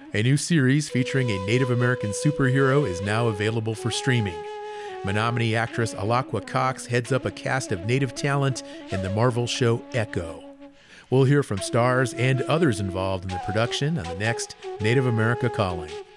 A new series featuring a Native American superhero is now available for streaming. Menominee actress Alaqua Cox heads up a cast of Native talent in the Marvel show Echo. We'll hear from stars and others involved in the production on the next Native America Calling.